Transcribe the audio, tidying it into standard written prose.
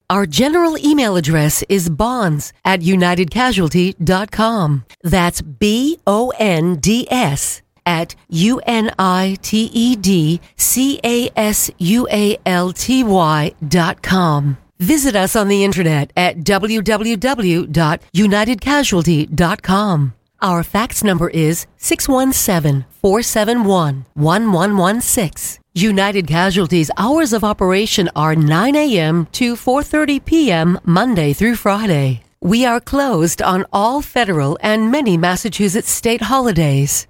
Our general email address is bonds@unitedcasualty.com. That's BONDS at UNITEDCASUALTY.com. Visit us on the internet at www.unitedcasualty.com. Our fax number is 617-471-1116. United Casualty's hours of operation are 9 a.m. to 4:30 p.m. Monday through Friday. We are closed on all federal and many Massachusetts state holidays.